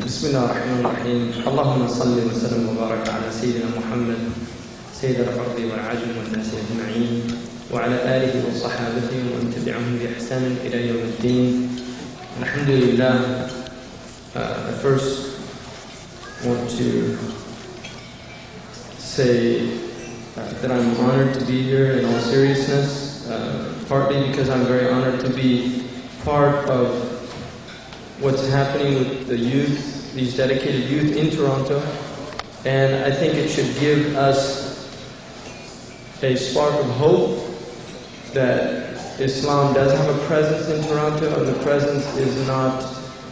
بسم الله الرحمن الرحيم. اللهم صل وسلم وبارك على سيدنا محمد سيد الأرض والعجم والناس أجمعين وعلى آله وصحابته ومن تبعهم بإحسان إلى يوم الدين. Alhamdulillah. I first want to say that I'm honored to be here in all seriousness, partly because I'm very honored to be part of what's happening with the youth, these dedicated youth in Toronto, and I think it should give us a spark of hope that Islam does have a presence in Toronto, and the presence is not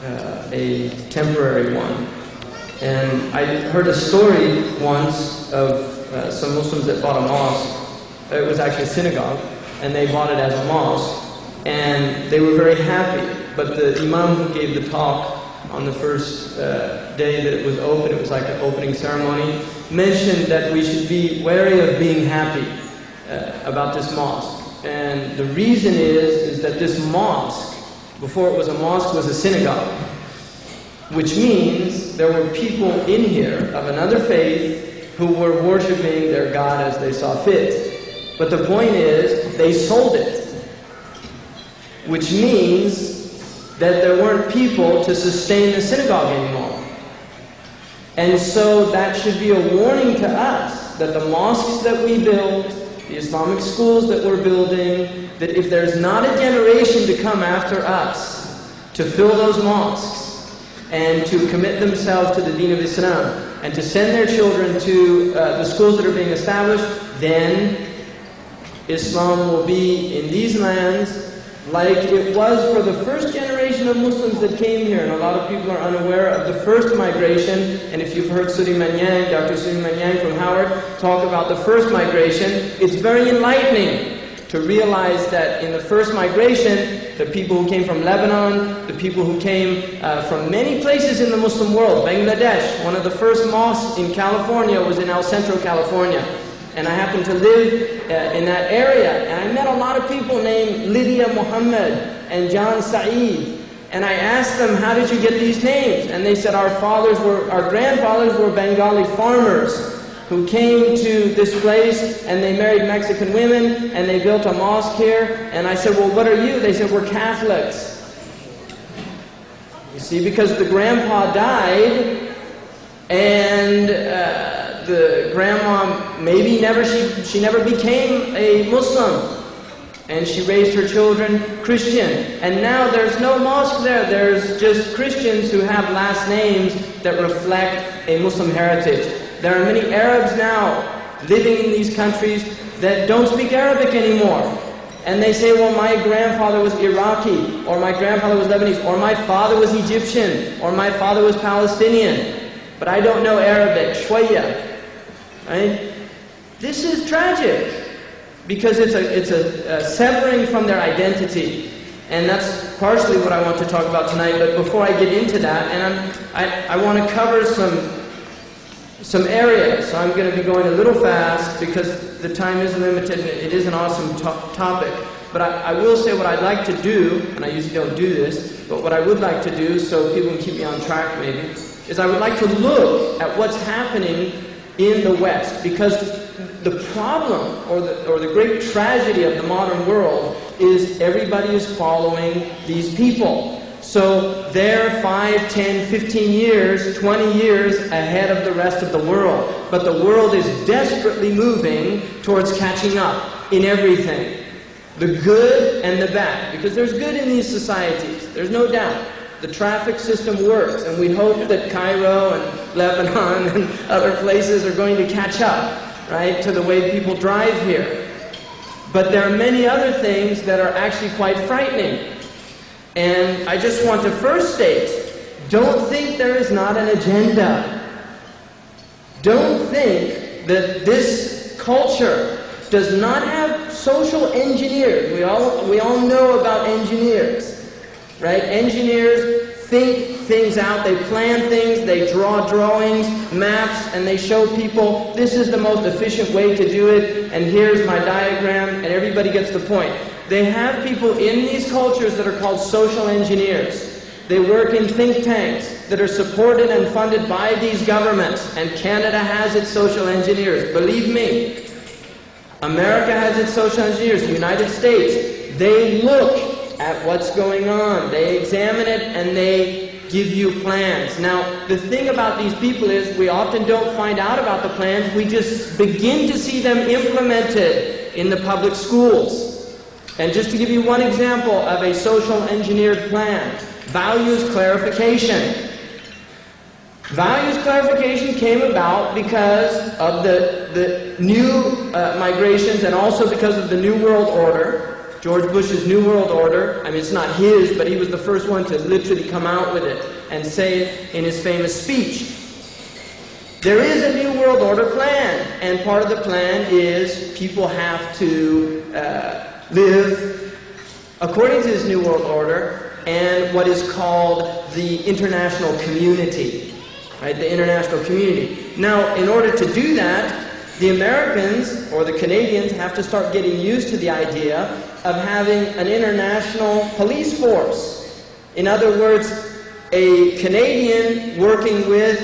a temporary one. And I heard a story once of some Muslims that bought a mosque. It was actually a synagogue, and they bought it as a mosque, and they were very happy. But the imam who gave the talk on the first day that it was open, it was like an opening ceremony, mentioned that we should be wary of being happy about this mosque. And the reason is that this mosque, before it was a mosque, was a synagogue, which means there were people in here of another faith who were worshiping their God as they saw fit. But the point is, they sold it, which means that there weren't people to sustain the synagogue anymore. And so that should be a warning to us that the mosques that we build, the Islamic schools that we're building, that if there's not a generation to come after us to fill those mosques and to commit themselves to the deen of Islam and to send their children to the schools that are being established, then Islam will be in these lands like it was for the first generation of Muslims that came here. And a lot of people are unaware of the first migration. And if you've heard Suleiman Yang, Dr. Suleiman Yang from Howard, talk about the first migration, it's very enlightening to realize that in the first migration, the people who came from Lebanon, the people who came from many places in the Muslim world, Bangladesh, one of the first mosques in California was in El Centro, California. And I happened to live in that area, and I met a lot of people named Lydia Muhammad and John Saeed. And I asked them, how did you get these names? And they said, our grandfathers were Bengali farmers who came to this place, and they married Mexican women, and they built a mosque here. And I said, well, what are you? They said, we're Catholics. You see, because the grandpa died, and the grandma maybe she never became a Muslim, and she raised her children Christian, and now there's no mosque there. There's just Christians who have last names that reflect a Muslim heritage. There are many Arabs now living in these countries that don't speak Arabic anymore, and they say, well, my grandfather was Iraqi, or my grandfather was Lebanese, or my father was Egyptian, or my father was Palestinian, but I don't know Arabic, shwaya. Right? This is tragic, because it's a severing from their identity, and that's partially what I want to talk about tonight. But before I get into that, and I want to cover some areas, so I'm going to be going a little fast because the time is limited. And it is an awesome topic, but I will say what I'd like to do, and I usually don't do this, but what I would like to do, so people can keep me on track maybe, is I would like to look at what's happening in the West, because the problem or the great tragedy of the modern world is everybody is following these people. So they're 5, 10, 15 years, 20 years ahead of the rest of the world. But the world is desperately moving towards catching up in everything. The good and the bad. Because there's good in these societies, there's no doubt. The traffic system works, and we hope that Cairo and Lebanon and other places are going to catch up, right, to the way people drive here. But there are many other things that are actually quite frightening. And I just want to first state, don't think there is not an agenda. Don't think that this culture does not have social engineers. We all know about engineers. Right? Engineers think things out, they plan things, they draw drawings, maps, and they show people, this is the most efficient way to do it, and here's my diagram, and everybody gets the point. They have people in these cultures that are called social engineers. They work in think tanks. that are supported and funded by these governments. And Canada has its social engineers. Believe me, America has its social engineers. The United States, they look at what's going on. They examine it and they give you plans. Now, the thing about these people is we often don't find out about the plans. We just begin to see them implemented in the public schools. And just to give you one example of a social engineered plan, values clarification. Values clarification came about because of the new migrations and also because of the New World Order. George Bush's New World Order. I mean, it's not his, but he was the first one to literally come out with it and say it in his famous speech. There is a New World Order plan, and part of the plan is people have to live according to this New World Order and what is called the international community, right? The international community. Now, in order to do that, the Americans or the Canadians have to start getting used to the idea of having an international police force. In other words, a Canadian working with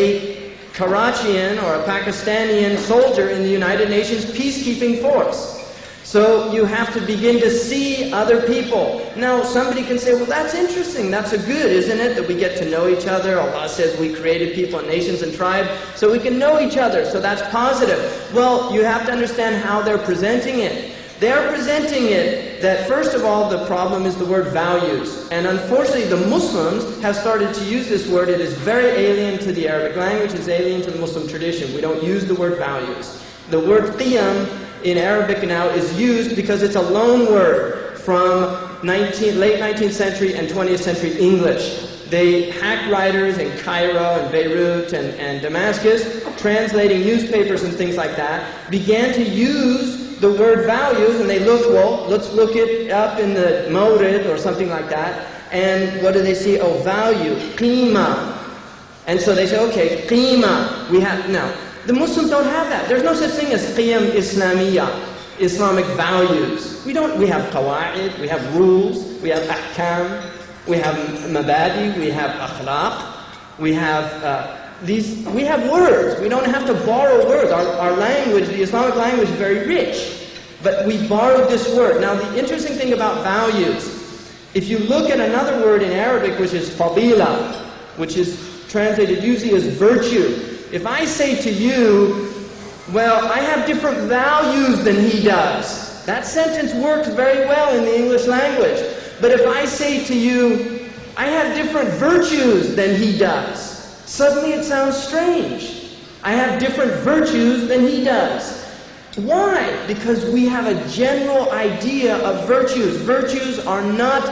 a Karachian or a Pakistani soldier in the United Nations peacekeeping force. So you have to begin to see other people. Now somebody can say, well, that's interesting, that's a good, isn't it, that we get to know each other? Allah says we created people and nations and tribes so we can know each other, so that's positive. Well, you have to understand how they're presenting it. They're presenting it that, first of all, the problem is the word values. And unfortunately, the Muslims have started to use this word. It is very alien to the Arabic language. It's alien to the Muslim tradition. We don't use the word values. The word qiyam in Arabic now is used because it's a loan word from late 19th century and 20th century English. The hack writers in Cairo and Beirut and Damascus, translating newspapers and things like that, began to use the word values, and they looked, well, let's look it up in the Mawrid or something like that, and what do they see? Oh, value, qima. And so they say, okay, qima, we have, now, the Muslims don't have that. There's no such thing as qiyam Islamiyah, Islamic values. We have qawa'id, we have rules, we have ahkam, we have mabadi, we have akhlaq, we have we have words. We don't have to borrow words. Our language, the Islamic language, is very rich. But we borrowed this word. Now, the interesting thing about values, if you look at another word in Arabic, which is fadila, which is translated usually as virtue. If I say to you, well, I have different values than he does, that sentence works very well in the English language. But if I say to you, I have different virtues than he does, suddenly it sounds strange. I have different virtues than he does. Why? Because we have a general idea of virtues. Virtues are not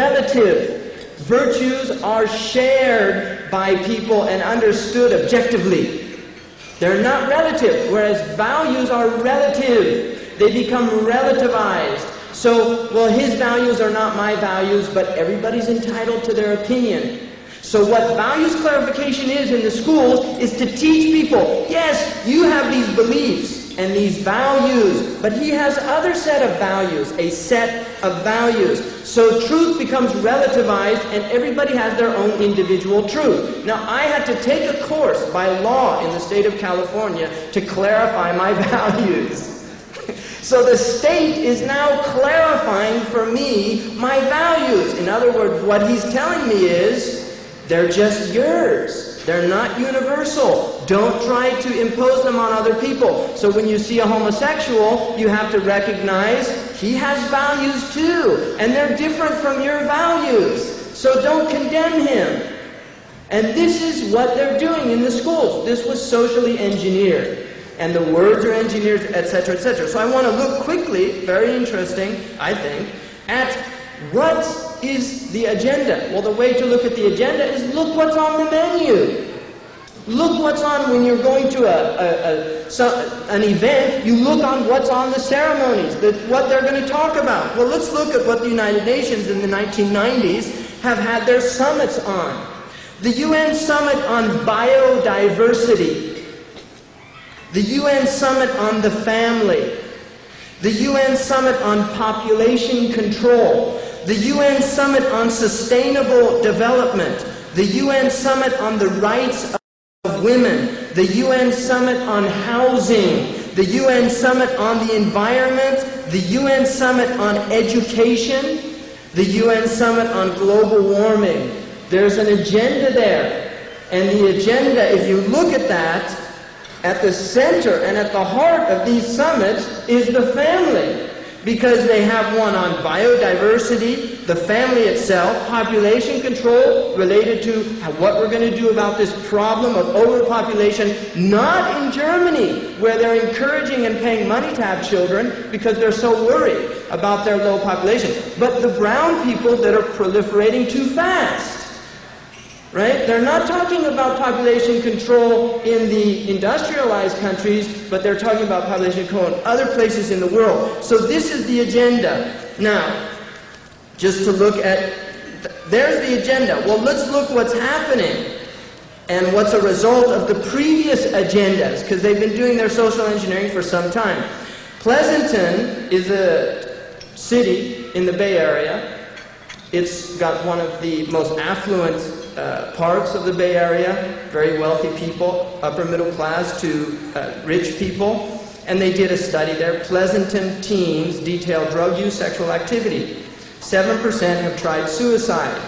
relative. Virtues are shared by people and understood objectively. They're not relative, whereas values are relative. They become relativized. So, well, his values are not my values, but everybody's entitled to their opinion. So what values clarification is in the schools is to teach people, yes, you have these beliefs and these values, but he has other set of values, a set of values. So truth becomes relativized and everybody has their own individual truth. Now, I had to take a course by law in the state of California to clarify my values. So the state is now clarifying for me my values. In other words, what he's telling me is, they're just yours. They're not universal. Don't try to impose them on other people. So when you see a homosexual, you have to recognize he has values too, and they're different from your values. So don't condemn him. And this is what they're doing in the schools. This was socially engineered. And the words are engineered, etc., etc. So I want to look quickly, very interesting, I think, at what is the agenda. Well, the way to look at the agenda is look what's on the menu. Look what's on when you're going to an event. You look on what's on the ceremonies, what they're going to talk about. Well, let's look at what the United Nations in the 1990s have had their summits on. The UN Summit on Biodiversity. The UN Summit on the Family. The UN Summit on Population Control. The UN Summit on Sustainable Development. the UN Summit on the Rights of Women, the UN Summit on Housing, the UN Summit on the Environment, the UN Summit on Education, the UN Summit on Global Warming. There's an agenda there. And the agenda, if you look at that, at the center and at the heart of these summits is the family. Because they have one on biodiversity, the family itself, population control related to what we're going to do about this problem of overpopulation, not in Germany, where they're encouraging and paying money to have children because they're so worried about their low population, but the brown people that are proliferating too fast. Right? They're not talking about population control in the industrialized countries, but they're talking about population control in other places in the world. So this is the agenda. Now, just to look at, there's the agenda. Well, let's look what's happening and what's a result of the previous agendas, because they've been doing their social engineering for some time. Pleasanton is a city in the Bay Area. It's got one of the most affluent parts of the Bay Area, very wealthy people, upper middle class to rich people, and they did a study there. Pleasanton teens detailed drug use, sexual activity. 7% have tried suicide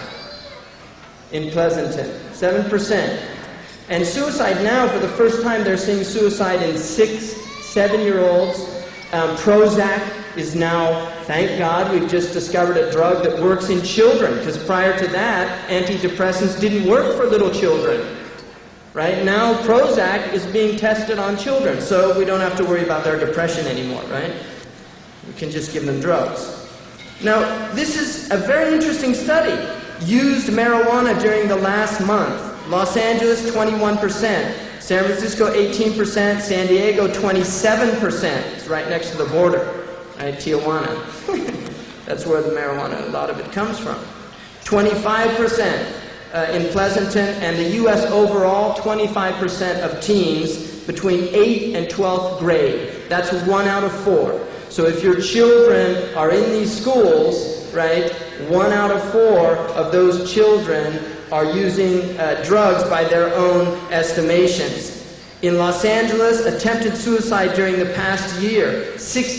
in Pleasanton. 7%. And suicide now, for the first time, they're seeing suicide in 6, 7-year-olds. Prozac is now, thank God, we've just discovered a drug that works in children, because prior to that, antidepressants didn't work for little children. Right? Now Prozac is being tested on children, so we don't have to worry about their depression anymore, right? We can just give them drugs. Now, this is a very interesting study. Used marijuana during the last month. Los Angeles, 21%. San Francisco, 18%. San Diego, 27%. It's right next to the border. Right, Tijuana. That's where the marijuana, a lot of it comes from. 25% in Pleasanton, and the U.S. overall, 25% of teens between 8th and 12th grade. That's 1 out of 4. So if your children are in these schools, right, 1 out of 4 of those children are using drugs by their own estimations. In Los Angeles, attempted suicide during the past year,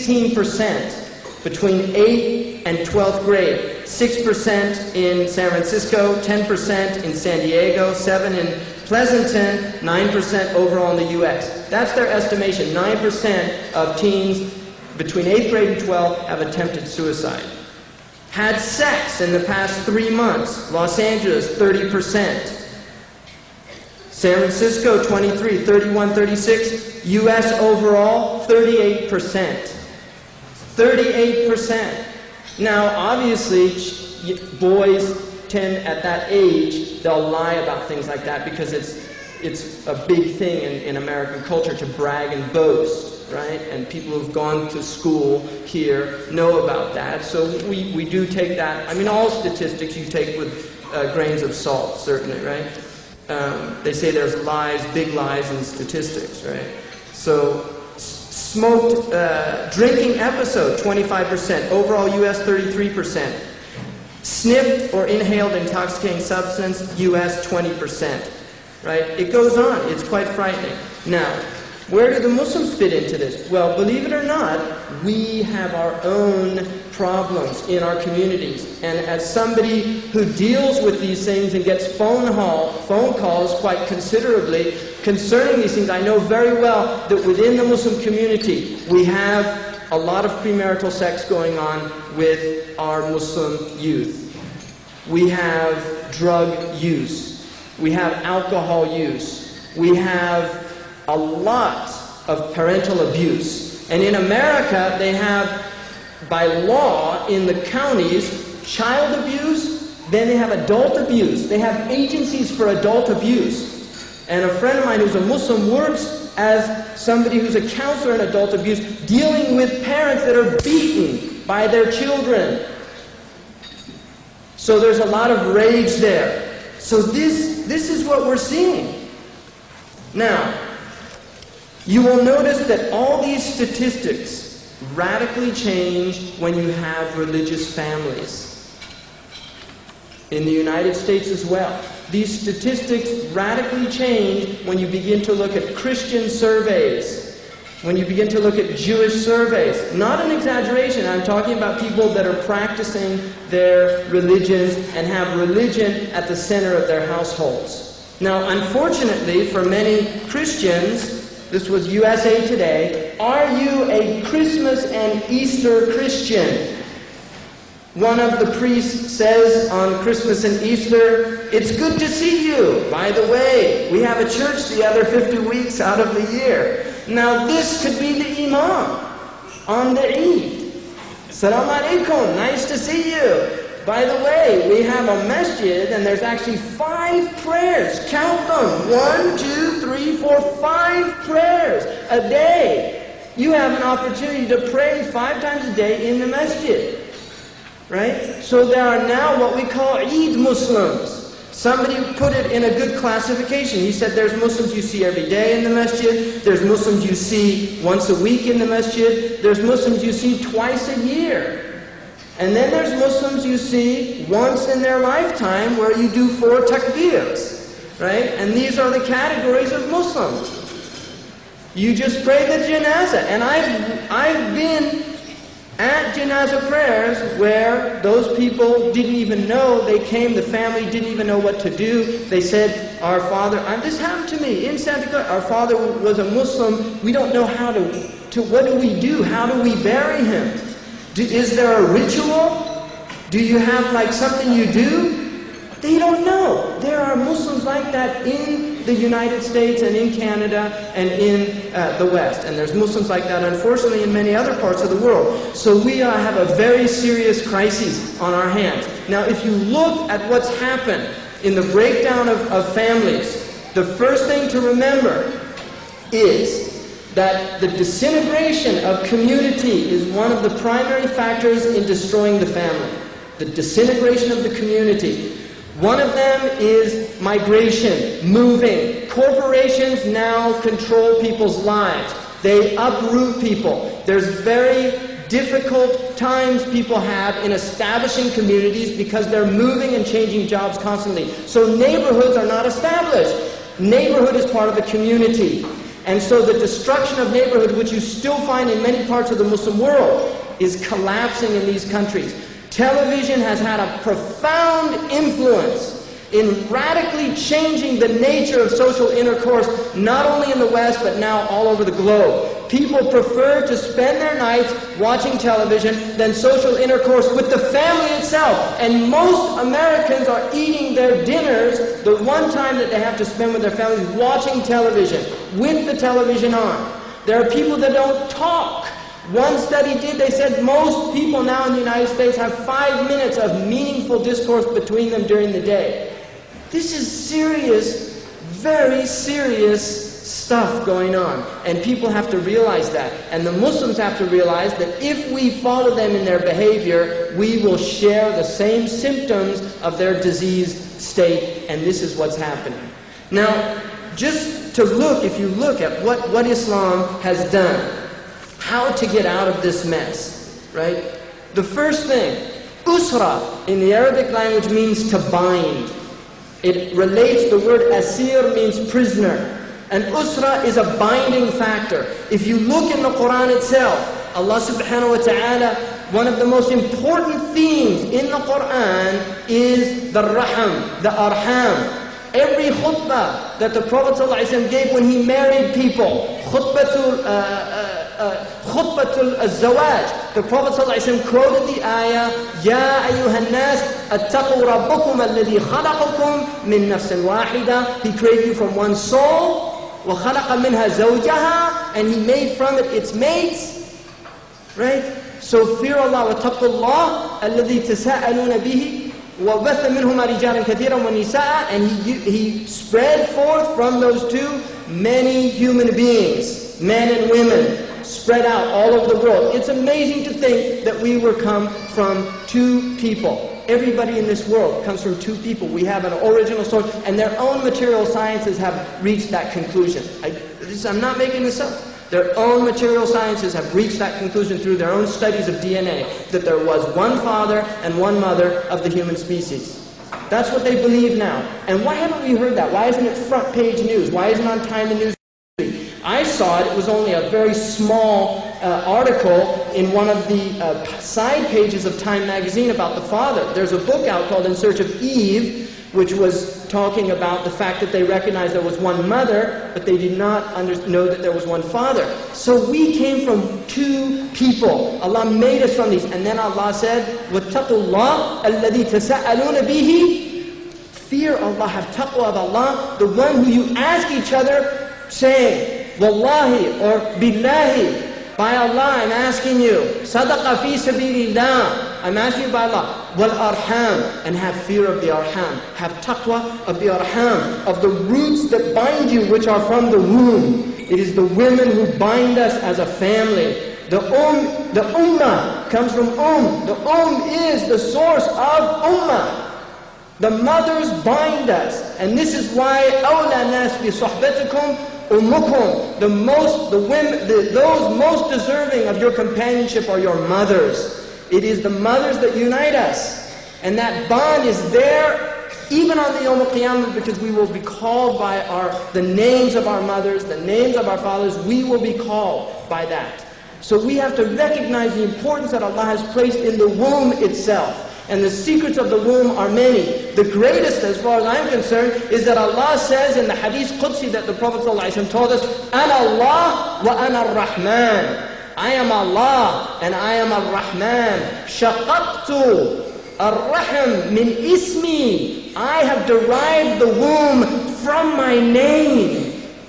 16% between 8th and 12th grade. 6% in San Francisco, 10% in San Diego, 7% in Pleasanton, 9% overall in the U.S. That's their estimation. 9% of teens between 8th grade and 12th have attempted suicide. Had sex in the past 3 months. Los Angeles, 30%. San Francisco, 23, 31, 36. U.S. overall, 38%. 38%. Now, obviously, boys tend, at that age, they'll lie about things like that because it's a big thing in American culture to brag and boast, right? And people who've gone to school here know about that. So we do take that. I mean, all statistics you take with grains of salt, certainly, right? They say there's lies, big lies in statistics, right? So, smoked, drinking episode, 25%. Overall, U.S., 33%. Sniffed or inhaled intoxicating substance, U.S., 20%. Right? It goes on. It's quite frightening. Now, where do the Muslims fit into this? Well, believe it or not, we have our own problems in our communities. And as somebody who deals with these things and gets phone calls quite considerably concerning these things, I know very well that within the Muslim community, we have a lot of premarital sex going on with our Muslim youth. We have drug use. We have alcohol use. We have a lot of parental abuse. And in America, they have, by law, in the counties, child abuse, then they have adult abuse. They have agencies for adult abuse. And a friend of mine who's a Muslim works as somebody who's a counselor in adult abuse, dealing with parents that are beaten by their children. So there's a lot of rage there. So this is what we're seeing. Now, you will notice that all these statistics radically change when you have religious families. In the United States as well. These statistics radically change when you begin to look at Christian surveys, when you begin to look at Jewish surveys. Not an exaggeration, I'm talking about people that are practicing their religions and have religion at the center of their households. Now, unfortunately, for many Christians, this was USA Today, are you a Christmas and Easter Christian? One of the priests says on Christmas and Easter, "It's good to see you. By the way, we have a church the other 50 weeks out of the year." Now this could be the imam on the Eid. "Assalamu alaikum, nice to see you. By the way, we have a masjid and there's actually 5 prayers. Count them. 1, 2, 3, 4, 5 prayers a day. You have an opportunity to pray 5 times a day in the masjid." Right? So there are now what we call Eid Muslims. Somebody put it in a good classification. He said there's Muslims you see every day in the masjid, there's Muslims you see once a week in the masjid, there's Muslims you see twice a year. And then there's Muslims you see once in their lifetime where you do 4 takbirs. Right? And these are the categories of Muslims. You just pray the janazah. And I've been at janazah prayers where those people didn't even know, they came, the family didn't even know what to do. They said, "Our father," and this happened to me in Santa Clara, "our father was a Muslim, we don't know how to what do we do? How do we bury him? Is there a ritual? Do you have like something you do?" They don't know. There are Muslims like that in the United States and in Canada and in the West. And there's Muslims like that, unfortunately, in many other parts of the world. So we have a very serious crisis on our hands. Now, if you look at what's happened in the breakdown of families, the first thing to remember is that the disintegration of community is one of the primary factors in destroying the family. The disintegration of the community. One of them is migration, moving. Corporations now control people's lives. They uproot people. There's very difficult times people have in establishing communities because they're moving and changing jobs constantly. So neighborhoods are not established. Neighborhood is part of the community. And so the destruction of neighborhood, which you still find in many parts of the Muslim world, is collapsing in these countries. Television has had a profound influence in radically changing the nature of social intercourse, not only in the West, but now all over the globe. People prefer to spend their nights watching television than social intercourse with the family itself. And most Americans are eating their dinners, the one time that they have to spend with their families, watching television, with the television on. There are people that don't talk. One study they said most people now in the United States have 5 minutes of meaningful discourse between them during the day. This is serious, very serious stuff going on. And people have to realize that. And the Muslims have to realize that if we follow them in their behavior, we will share the same symptoms of their diseased state. And this is what's happening. Now, just to look, if you look at what Islam has done, how to get out of this mess, right? The first thing, usra in the Arabic language means to bind. It relates, the word asir means prisoner. And usra is a binding factor. If you look in the Quran itself, Allah subhanahu wa ta'ala, one of the most important themes in the Quran is the raham, the arham. Every khutbah that the Prophet ﷺ gave when he married people, khutbatul zawaj, the Prophet ﷺ quoted the ayah, Ya ayyuhan nas, attaqu rabbakum alladhi khalaqakum min nafsin wahida. He created you from one soul, wa khalaqa minha zawjaha, and he made from it its mates. Right? So fear Allah wa taqullah alladhi tasa'aluna bihi. وَبَثَّ مِنْهُمَا رِجَالًا كَثِيرًا وَنِسَاءً, and he spread forth from those two many human beings, men and women, spread out all over the world. It's amazing to think that we were come from 2 people. Everybody in this world comes from 2 people. We have an original source, and their own material sciences have reached that conclusion. I'm not making this up. Their own material sciences have reached that conclusion through their own studies of DNA, that there was one father and one mother of the human species. That's what they believe now. And why haven't we heard that? Why isn't it front page news? Why isn't it on Time and News? I saw it. It was only a very small article in one of the side pages of Time magazine about the father. There's a book out called In Search of Eve, which was talking about the fact that they recognized there was one mother, but they did not know that there was one father. So we came from two people. Allah made us from these. And then Allah said, وَاتَّقُوا اللَّهَ الَّذِي تَسَأَلُونَ بِهِ. Fear Allah, have taqwa of Allah, the one who you ask each other, saying, Wallahi or Billahi, by Allah I'm asking you, Sadaqa fi sabilillah, I'm asking you by Allah, wal arham, and have fear of the arham, have taqwa of the arham, of the roots that bind you, which are from the womb. It is the women who bind us as a family. The ummah comes from The is the source of ummah. The mothers bind us, and this is why awla nas bi suhbatikum ummukum, those most deserving of your companionship are your mothers. It is the mothers that unite us, and that bond is there even on the Yawm al-Qiyamah, because we will be called by the names of our mothers, the names of our fathers. We will be called by that. So we have to recognize the importance that Allah has placed in the womb itself. And the secrets of the womb are many. The greatest, as far as I'm concerned, is that Allah says in the Hadith Qudsi that the Prophet ﷺ told us, Ana Allah wa ana ar-Rahman. I am Allah and I am ar-Rahman. Shaqaqtu ar-Rahim min ismi. I have derived the womb from my name.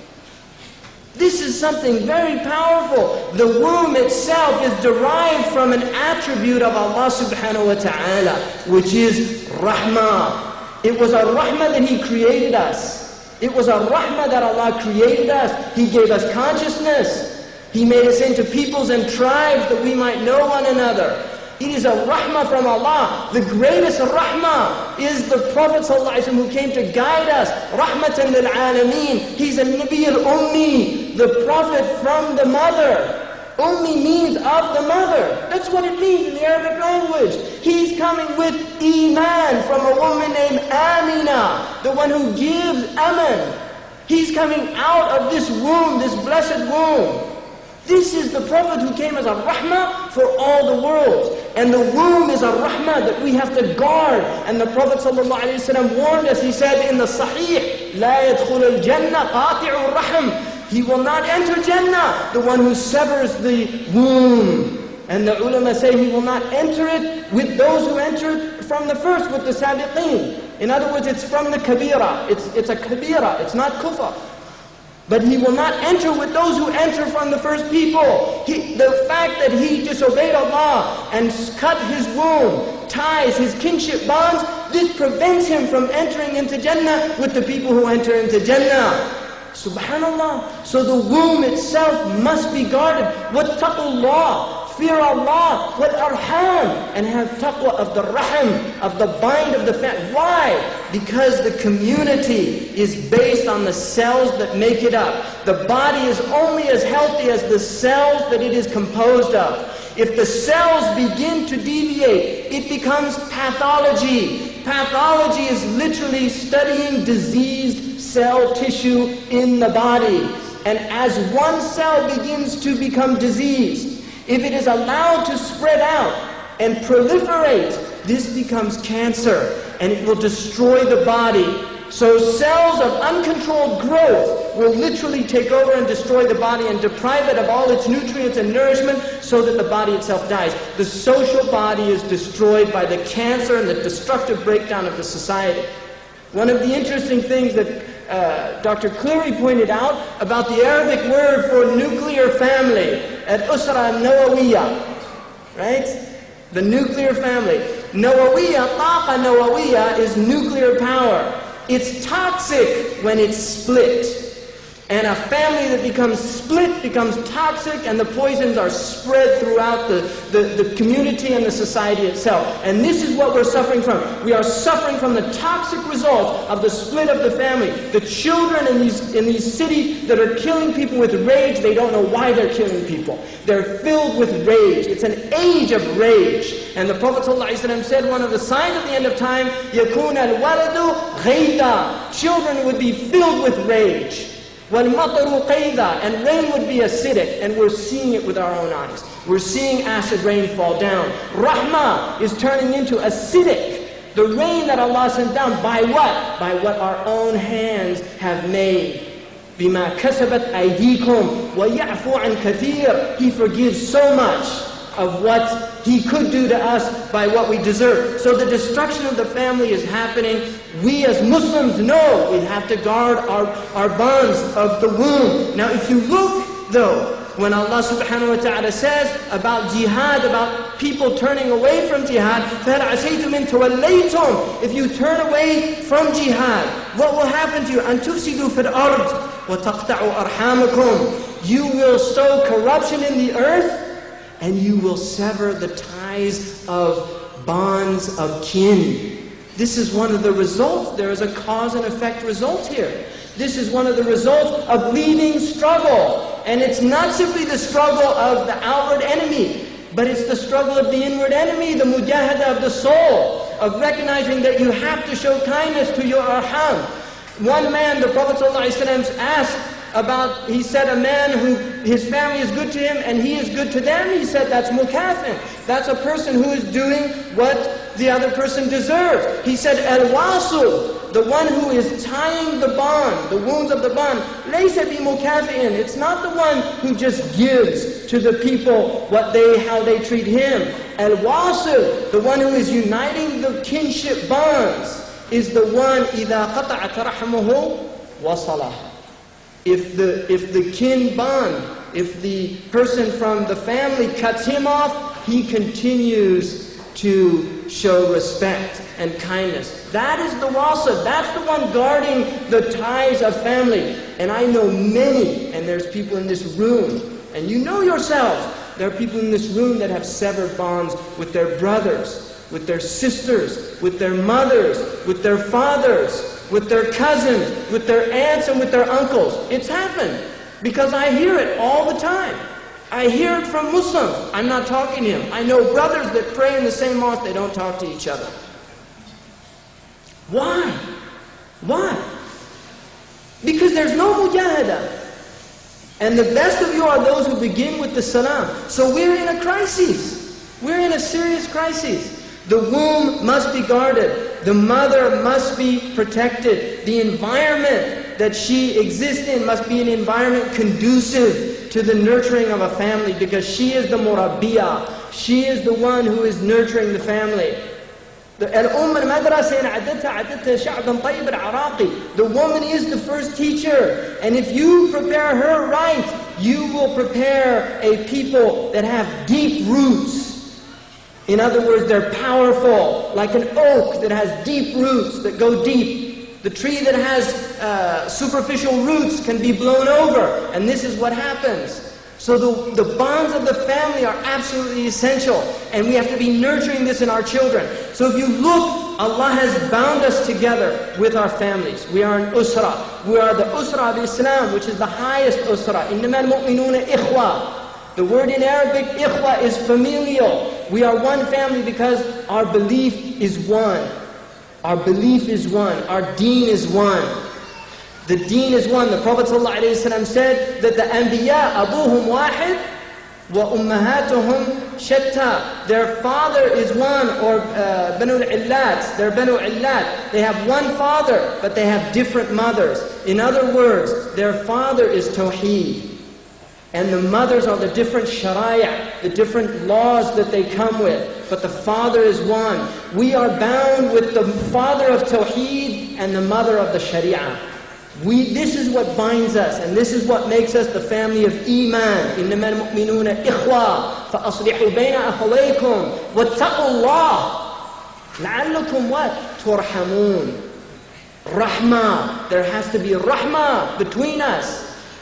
This is something very powerful. The womb itself is derived from an attribute of Allah subhanahu wa ta'ala, which is rahmah. It was a rahmah that He created us. It was a rahmah that Allah created us. He gave us consciousness. He made us into peoples and tribes that we might know one another. It is a rahmah from Allah. The greatest rahmah is the Prophet ﷺ who came to guide us. Rahmatan lil alameen. He's a Nabi al-Ummi, the Prophet from the mother. Ummi means of the mother. That's what it means in the Arabic language. He's coming with Iman from a woman named Amina, the one who gives Aman. He's coming out of this womb, this blessed womb. This is the Prophet who came as a rahmah for all the world. And the womb is a rahmah that we have to guard. And the Prophet ﷺ warned us. He said in the Sahih, لا يدخل الجنة قاطع الرحم. He will not enter Jannah, the one who severs the womb. And the ulama say he will not enter it with those who entered from the first, with the sabiqeen. In other words, it's from the kabira. It's a kabira, it's not kufr. But he will not enter with those who enter from the first people. The fact that he disobeyed Allah and cut his womb, ties his kinship bonds, this prevents him from entering into Jannah with the people who enter into Jannah. Subhanallah. So the womb itself must be guarded. Wattaqullah. Fear Allah, what arham, and have taqwa of the rahim, of the bind of the family. Why? Because the community is based on the cells that make it up. The body is only as healthy as the cells that it is composed of. If the cells begin to deviate, it becomes pathology. Pathology is literally studying diseased cell tissue in the body. And as one cell begins to become diseased, if it is allowed to spread out and proliferate, this becomes cancer and it will destroy the body. So cells of uncontrolled growth will literally take over and destroy the body and deprive it of all its nutrients and nourishment so that the body itself dies. The social body is destroyed by the cancer and the destructive breakdown of the society. One of the interesting things that Dr. Cleary pointed out about the Arabic word for nuclear family, al-usra nawawiyya, right? The nuclear family. Nawawiyya, taqa nawawiyya is nuclear power. It's toxic when it's split. And a family that becomes split becomes toxic, and the poisons are spread throughout the community and the society itself. And this is what we're suffering from. We are suffering from the toxic result of the split of the family. The children in these cities that are killing people with rage, they don't know why they're killing people. They're filled with rage. It's an age of rage. And the Prophet ﷺ said one of the signs of the end of time, يَكُونَ الْوَلَدُ غَيْدًا. Children would be filled with rage. وَالْمَطَرُ قَيْدًا. And rain would be acidic. And we're seeing it with our own eyes. We're seeing acid rain fall down. Rahmah is turning into acidic. The rain that Allah sent down, by what? By what our own hands have made. بِمَا كَسَبَتْ أَيْدِيكُمْ وَيَعْفُوا عَنْ كَثِيرٍ. He forgives so much of what He could do to us by what we deserve. So the destruction of the family is happening. We as Muslims know we have to guard our bonds of the womb. Now if you look though, when Allah subhanahu wa ta'ala says about jihad, about people turning away from jihad, فَهَلْ عَسَيْتُمْ إِن تَوَلَّيْتُمْ. If you turn away from jihad, what will happen to you? أَن تُفْسِدُوا فِي الْأَرْضِ وَتَقْطَعُوا أَرْحَامَكُمْ. You will sow corruption in the earth, and you will sever the ties of bonds of kin. This is one of the results. There is a cause and effect result here. This is one of the results of leaving struggle. And it's not simply the struggle of the outward enemy, but it's the struggle of the inward enemy, the mujahada of the soul, of recognizing that you have to show kindness to your arham. One man, the Prophet ﷺ asked about, he said, a man who his family is good to him and he is good to them, he said that's mukafin. That's a person who is doing what the other person deserves. He said, al-wasul, the one who is tying the bond, the wounds of the bond, laysa bi mukafi'in. It's not the one who just gives to the people how they treat him. Al-wasil, the one who is uniting the kinship bonds, is the one إِذَا قَطَعَتْ رَحْمُهُ وَصَلَهُ. If the kin bond, if the person from the family cuts him off, he continues to show respect and kindness. That is the wasa. That's the one guarding the ties of family. And I know many, and there's people in this room, and you know yourselves, there are people in this room that have severed bonds with their brothers, with their sisters, with their mothers, with their fathers, with their cousins, with their aunts and with their uncles. It's happened because I hear it all the time. I hear it from Muslims. I'm not talking to him. I know brothers that pray in the same mosque, they don't talk to each other. Why? Why? Because there's no mujahada. And the best of you are those who begin with the salam. So we're in a crisis. We're in a serious crisis. The womb must be guarded. The mother must be protected. The environment that she exists in must be an environment conducive to the nurturing of a family, because she is the murabbiya. She is the one who is nurturing the family. The woman is the first teacher. And if you prepare her right, you will prepare a people that have deep roots. In other words, they're powerful, like an oak that has deep roots that go deep. The tree that has superficial roots can be blown over, and this is what happens. So the bonds of the family are absolutely essential, and we have to be nurturing this in our children. So if you look, Allah has bound us together with our families. We are an usra. We are the usra of Islam, which is the highest usra. إِنَّمَا الْمُؤْمِنُونَ إِخْوَةً. The word in Arabic, ikhwa, is familial. We are one family because our belief is one. Our belief is one. Our deen is one. The deen is one. The Prophet ﷺ said that the anbiya, abuhum wahid, wa ummahatuhum shatta. Their father is one, or banu al-illat. They're banu al-illat. They have one father, but they have different mothers. In other words, their father is tawheed. And the mothers are the different sharia', the different laws that they come with. But the father is one. We are bound with the father of tawheed and the mother of the sharia'. This is what binds us, and this is what makes us the family of iman. إِنَّمَا الْمُؤْمِنُونَ إِخْوَةً فَأَصْلِحُوا بَيْنَ أَخَوَيْكُمْ وَاتَّقُوا اللَّهَ لَعَلَّكُمْ what? تُرْحَمُونَ. Rahmah. There has to be rahmah between us.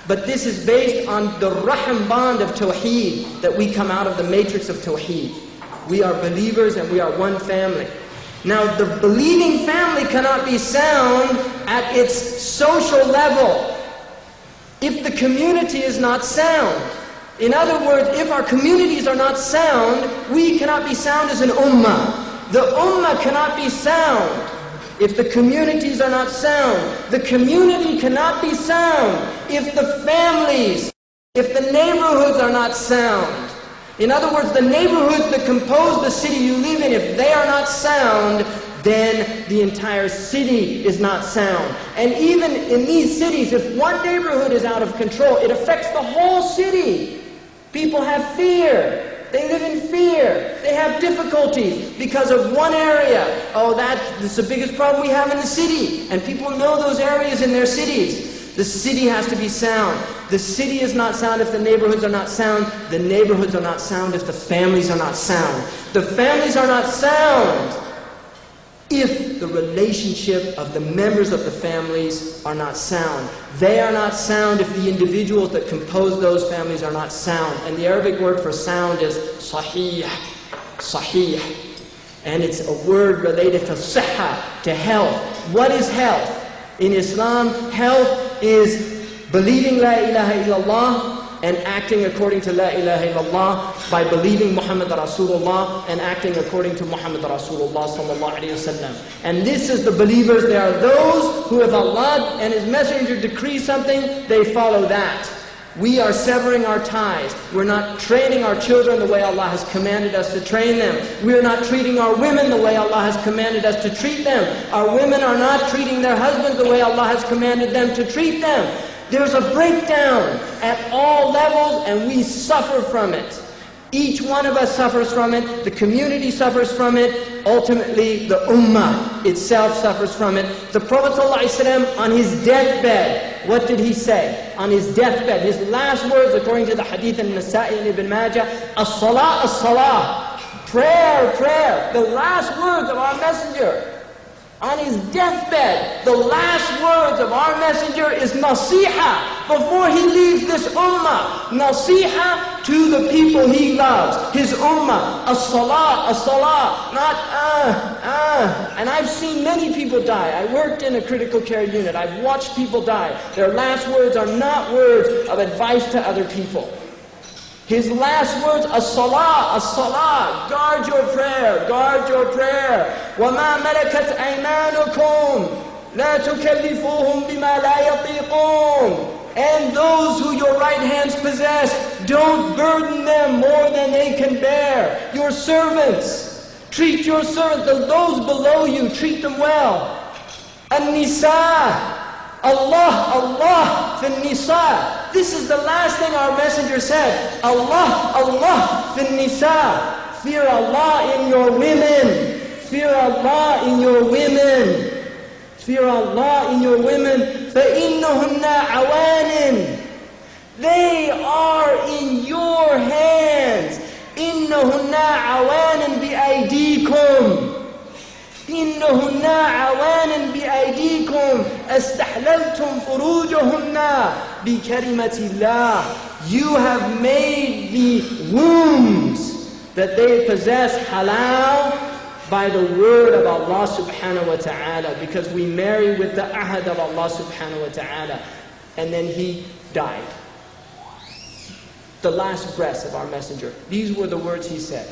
But this is based on the rahim bond of Tawheed, that we come out of the matrix of Tawheed. We are believers and we are one family. Now, the believing family cannot be sound at its social level if the community is not sound. In other words, if our communities are not sound, we cannot be sound as an ummah. The ummah cannot be sound if the communities are not sound. The community cannot be sound if the families, if the neighborhoods are not sound. In other words, the neighborhoods that compose the city you live in, if they are not sound, then the entire city is not sound. And even in these cities, if one neighborhood is out of control, it affects the whole city. People have fear. They live in fear. They have difficulties because of one area. Oh, that's the biggest problem we have in the city. And people know those areas in their cities. The city has to be sound. The city is not sound if the neighborhoods are not sound. The neighborhoods are not sound if the families are not sound. The families are not sound if the relationship of the members of the families are not sound. They are not sound if the individuals that compose those families are not sound. And the Arabic word for sound is sahih. Sahih. And it's a word related to sihha, to health. What is health? In Islam, health is believing La ilaha illallah and acting according to La ilaha illallah by believing Muhammad Rasulullah and acting according to Muhammad Rasulullah sallallahu alayhi wasallam. And this is the believers. They are those who, if Allah and His Messenger decree something, they follow that. We are severing our ties. We're not training our children the way Allah has commanded us to train them. We're not treating our women the way Allah has commanded us to treat them. Our women are not treating their husbands the way Allah has commanded them to treat them. There's a breakdown at all levels, and we suffer from it. Each one of us suffers from it. The community suffers from it. Ultimately, the ummah itself suffers from it. The Prophet ﷺ, on his deathbed, what did he say? On his deathbed, his last words, according to the hadith in Nasa'i and Ibn Majah, as-salah, as-salah. Prayer, prayer. The last words of our messenger. On his deathbed, the last words of our messenger is nasiha. Before he leaves this ummah, nasiha to the people he loves. His ummah, as-salah, as-salah. Not And I've seen many people die. I worked in a critical care unit. I've watched people die. Their last words are not words of advice to other people. His last words, as-salah, as-salah. Guard your prayer, guard your prayer. وَمَا مَلَكَتْ أَيْمَانُكُمْ لَا تُكَلِّفُوهُمْ بِمَا لَا يَطِيقُونَ. And those who your right hands possess, don't burden them more than they can bear. Your servants, treat your servants, those below you, treat them well. An-nisa. Allah, Allah, fin nisa. This is the last thing our messenger said. Allah, Allah, fin nisa. Fear Allah in your women. Fear Allah in your women. Fear Allah in your women. فَإِنَّهُنَّ عَوَانٍ. They are in your hands. إِنَّهُنَّ عَوَانٍ بِأَيْدِيكُمْ. إِنَّهُنَّ عَوَانٍ بِأَيْدِيكُمْ أَسْتَحْلَلْتُمْ فُرُوجَهُنَّ بِكَلِمَةِ اللَّهِ. You have made the wombs that they possess halal by the word of Allah subhanahu wa ta'ala, because we marry with the ahad of Allah subhanahu wa ta'ala. And then he died. The last breath of our messenger. These were the words he said.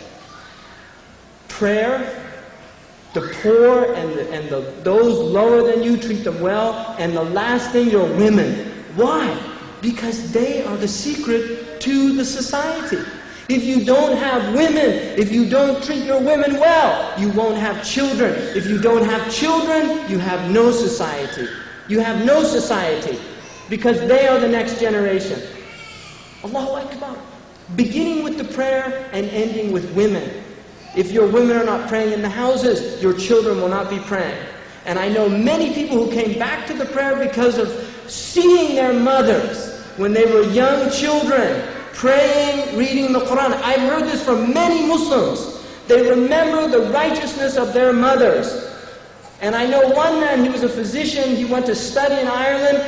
Prayer, the poor and those lower than you, treat them well. And the last thing, your women. Why? Because they are the secret to the society. If you don't have women, if you don't treat your women well, you won't have children. If you don't have children, you have no society. You have no society, because they are the next generation. Allahu Akbar. Beginning with the prayer and ending with women. If your women are not praying in the houses, your children will not be praying. And I know many people who came back to the prayer because of seeing their mothers when they were young children, praying, reading the Quran. I've heard this from many Muslims. They remember the righteousness of their mothers. And I know one man, he was a physician, he went to study in Ireland,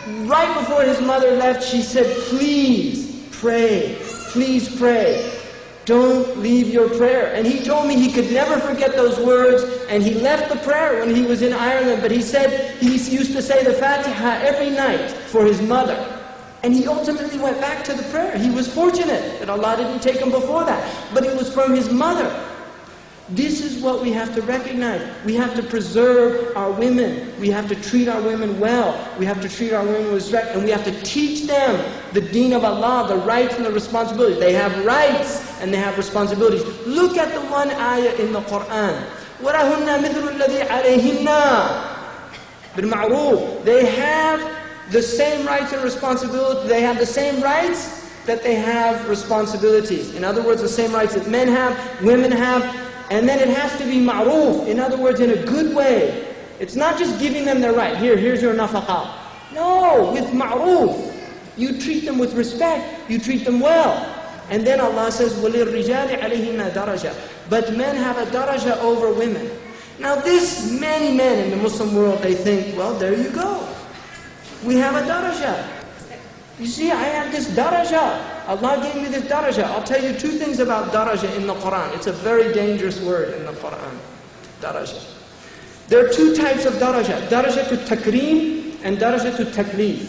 right before his mother left, she said, please pray, please pray. Don't leave your prayer. And he told me he could never forget those words, and he left the prayer when he was in Ireland, but he said he used to say the Fatiha every night for his mother. And he ultimately went back to the prayer. He was fortunate that Allah didn't take him before that, but it was from his mother. This is what we have to recognize. We have to preserve our women. We have to treat our women well. We have to treat our women with respect. And we have to teach them the deen of Allah, the rights and the responsibilities. They have rights and they have responsibilities. Look at the one ayah in the Quran. وَلَهُنَّ مِثْلُ الَّذِي عَلَيْهِنَّ بِالْمَعْرُوفِ. They have the same rights and responsibilities. They have the same rights that they have responsibilities. In other words, the same rights that men have, women have. And then it has to be ma'roof, in other words, in a good way. It's not just giving them their right. Here's your nafaqah. No, with ma'roof. You treat them with respect. You treat them well. And then Allah says, وَلِلْرِجَالِ عَلَيْهِنَّ دَرَجَةً. But men have a daraja over women. Now this, many men in the Muslim world, they think, well, there you go. We have a daraja. You see, I have this daraja. Allah gave me this daraja. I'll tell you two things about daraja in the Quran. It's a very dangerous word in the Quran. Daraja. There are two types of daraja. Daraja to takreem and daraja to taklif.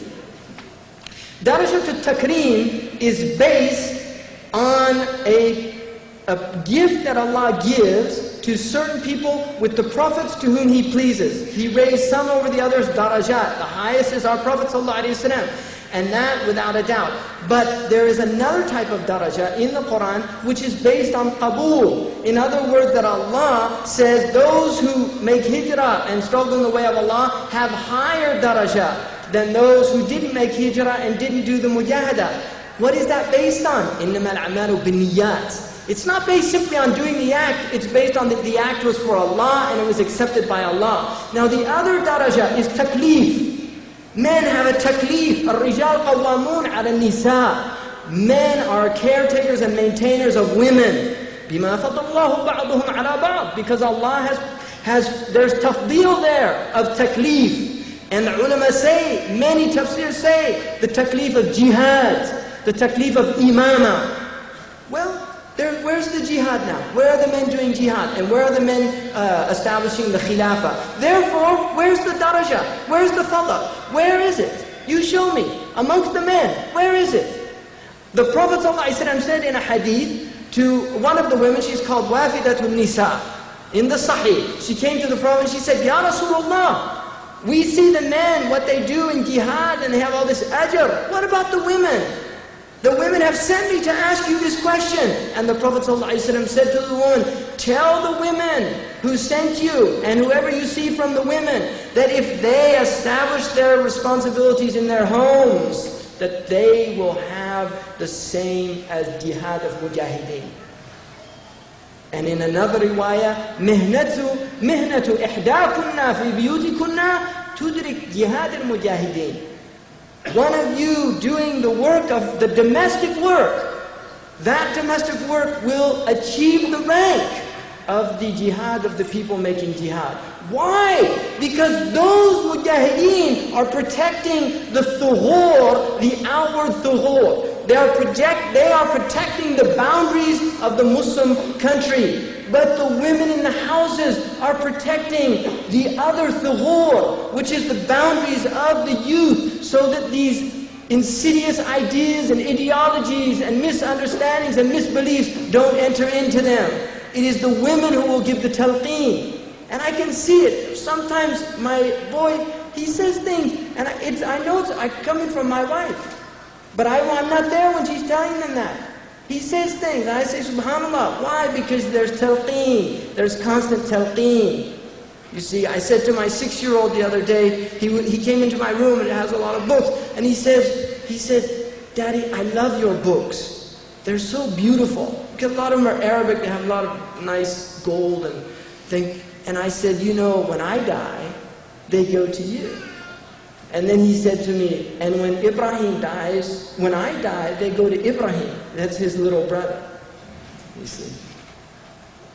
Daraja to takreem is based on a gift that Allah gives to certain people with the prophets to whom He pleases. He raised some over the others darajat. The highest is our Prophet ﷺ. And that without a doubt. But there is another type of daraja in the Quran which is based on qabool. In other words, that Allah says those who make hijrah and struggle in the way of Allah have higher daraja than those who didn't make hijrah and didn't do the mujahada. What is that based on? إِنَّمَا الْأَعْمَالُ بِالنِّيَّاتِ. It's not based simply on doing the act, it's based on that the act was for Allah and it was accepted by Allah. Now the other daraja is taklif. Men have a taklif. الرِّجَالْ قَوَّامُونَ عَلَى النِّسَاءِ. Men are caretakers and maintainers of women. بِمَا فَضَّلَ اللَّهُ بَعْضُهُمْ عَلَى بَعْضٍ. Because Allah there's tafdeel there of taklif. And the ulama say, many tafsirs say, the taklif of jihad, the taklif of imama. Well, where's the jihad now? Where are the men doing jihad? And where are the men establishing the khilafah? Therefore, where's the daraja? Where's the fadl? Where is it? You show me. Amongst the men, where is it? The Prophet ﷺ said in a hadith to one of the women, she's called Wafidatun Nisa, in the Sahih. She came to the Prophet and she said, Ya Rasulullah, we see the men, what they do in jihad, and they have all this ajr. What about the women? The women have sent me to ask you this question. And the Prophet ﷺ said to the woman, tell the women who sent you, and whoever you see from the women, that if they establish their responsibilities in their homes, that they will have the same as jihad of mujahideen. And in another riwayah, مهنة إحداكُنَّا فِي بِيُوتِكُنَّا تُدْرِكْ جِهَادَ الْمُجَاهِدِينَ. One of you doing the work of the domestic work, that domestic work will achieve the rank of the jihad of the people making jihad. Why? Because those mujahideen are protecting the thughur, the outward thughur. They are protecting the boundaries of the Muslim country. But the women in the houses are protecting the other thughur, which is the boundaries of the youth, so that these insidious ideas and ideologies and misunderstandings and misbeliefs don't enter into them. It is the women who will give the talqeen. And I can see it. Sometimes my boy, he says things, and I know it's coming from my wife. But I'm not there when she's telling them that. He says things, and I say, subhanAllah. Why? Because there's talqeen. There's constant talqeen. You see, I said to my 6-year-old the other day, he came into my room and it has a lot of books, and he said, Daddy, I love your books. They're so beautiful. Because a lot of them are Arabic, they have a lot of nice gold and things. And I said, you know, when I die, they go to you. And then he said to me, and when Ibrahim dies, when I die, they go to Ibrahim. That's his little brother. You see.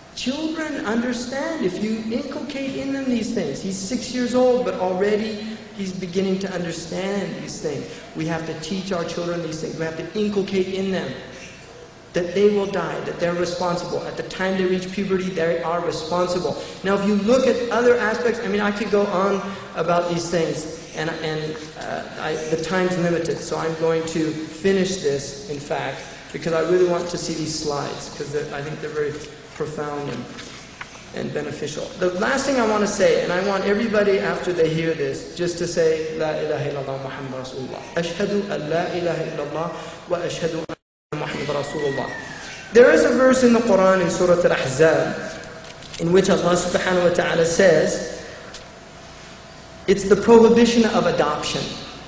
Children understand if you inculcate in them these things. He's 6 years old, but already He's beginning to understand these things. We have to teach our children these things. We have to inculcate in them that they will die, that they're responsible. At the time they reach puberty, they are responsible. Now, if you look at other aspects, I mean, I could go on about these things, and the time's limited, so I'm going to finish this, in fact, because I really want to see these slides, because I think they're very profound and beneficial. The last thing I want to say, and I want everybody after they hear this, just to say, La ilaha illallah Muhammad Rasulullah. Ashhadu an la ilaha illallah wa ashhadu Muhammad Rasulullah. There is a verse in the Quran in Surah Al-Ahzab in which Allah subhanahu wa ta'ala says, it's the prohibition of adoption.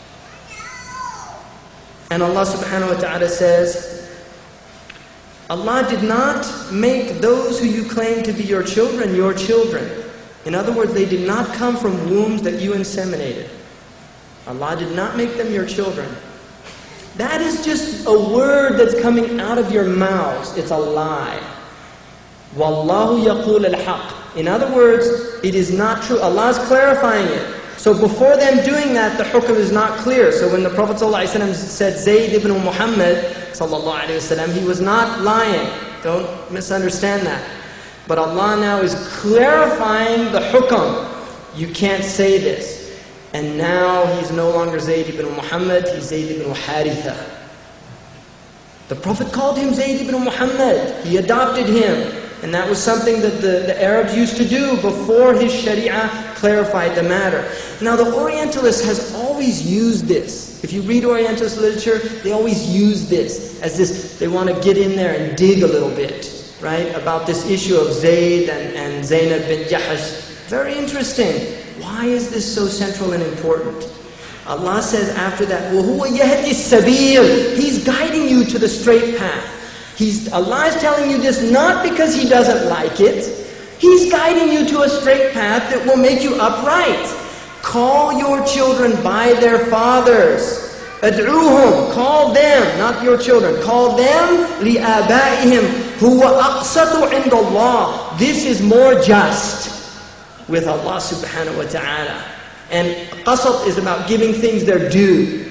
And Allah subhanahu wa ta'ala says, Allah did not make those who you claim to be your children, your children. In other words, they did not come from wombs that you inseminated. Allah did not make them your children. That is just a word that's coming out of your mouths. It's a lie. Wallahu yaqul al-haq. In other words, it is not true. Allah is clarifying it. So before them doing that, the hukm is not clear. So when the Prophet ﷺ said Zayd ibn Muhammad ﷺ, he was not lying. Don't misunderstand that. But Allah now is clarifying the hukm. You can't say this. And now he's no longer Zayd ibn Muhammad, he's Zayd ibn Haritha. The Prophet called him Zayd ibn Muhammad. He adopted him. And that was something that the Arabs used to do before his Sharia clarified the matter. Now the Orientalist has always used this. If you read Orientalist literature, they always use this as this, they want to get in there and dig a little bit, right? About this issue of Zayd and Zaynab bin Jahash. Very interesting. Why is this so central and important? Allah says after that, وَهُوَ يَهْدِي السَّبِيلِ. He's guiding you to the straight path. Allah is telling you this not because He doesn't like it. He's guiding you to a straight path that will make you upright. Call your children by their fathers. أَدْعُوهُمْ. Call them, not your children. Call them لِآبَائِهِمْ هُوَ أَقْسَطُ عِنْدَ اللَّهِ. This is more just with Allah subhanahu wa ta'ala. And qasat is about giving things their due.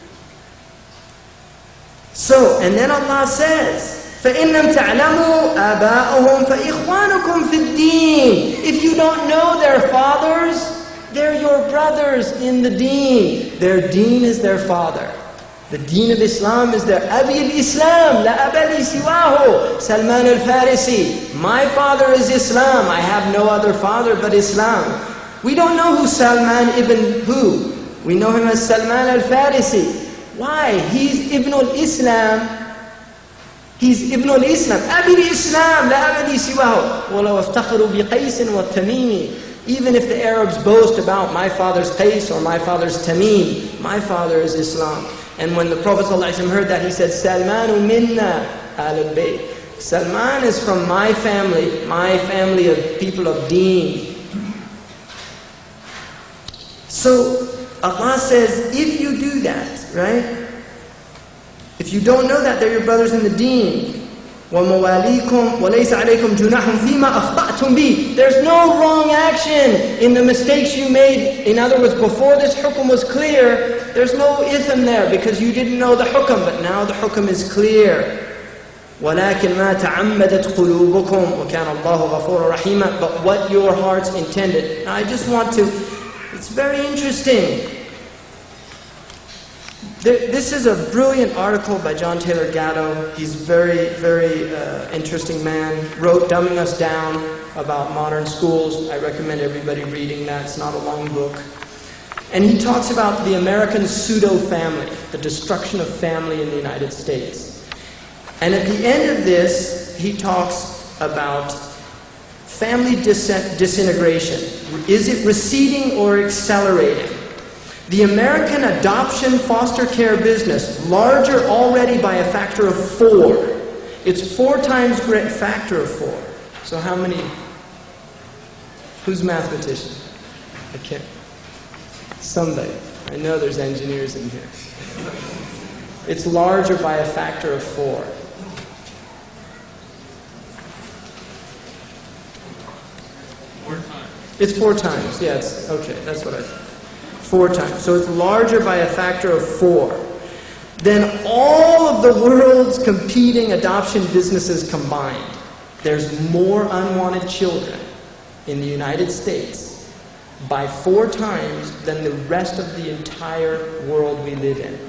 So, and then Allah says, فَإِن لَمْ تَعْلَمُوا آبَاءَهُمْ فَإِخْوَانُكُمْ فِي الدِّينِ. If you don't know their fathers, they're your brothers in the deen. Their deen is their father. The deen of Islam is their Abi al-Islam, la abali siwahu, Salman al-Farisi. My father is Islam. I have no other father but Islam. We don't know who Salman ibn who. We know him as Salman al-Farisi. Why? He's Ibn al-Islam. He's Ibn al-Islam. Abi al-Islam, la abali siwahu. وَلَوْ افتخروا بِقَيْسٍ وَالتَّمِيمِ. Even if the Arabs boast about my father's Qais or my father's Tamim, my father is Islam. And when the Prophet ﷺ heard that, he said, Salmanu minna al-bayt. Salman is from my family of people of deen. So Allah says, if you do that, right? If you don't know that, they're your brothers in the deen. وَمَوَالِيكُمْ وَلَيْسَ عَلَيْكُمْ جُنَاحٌ فِي مَا أَخْطَأْتُمْ بِهِ. There's no wrong action in the mistakes you made. In other words, before this hukum was clear, there's no ithm there because you didn't know the hukum, but now the hukum is clear. وَلَكِنْ مَا تَعَمَّدَتْ قُلُوبُكُمْ وَكَانَ اللَّهُ غَفُورًا رَحِيمًا. But what your hearts intended. Now I just want to, it's very interesting. This is a brilliant article by John Taylor Gatto. He's a very interesting man. Wrote Dumbing Us Down about modern schools. I recommend everybody reading that. It's not a long book. And he talks about the American pseudo-family, the destruction of family in the United States. And at the end of this, he talks about family disintegration. Is it receding or accelerating? The American adoption foster care business, larger already by a factor of 4. It's 4 times great factor of 4. So how many? Who's mathematician? I can't. Somebody. I know there's engineers in here. It's larger by a factor of 4. It's 4 times. Yeah, it's okay. That's what I thought. 4 times. So it's larger by a factor of 4 than all of the world's competing adoption businesses combined. There's more unwanted children in the United States by 4 times than the rest of the entire world we live in.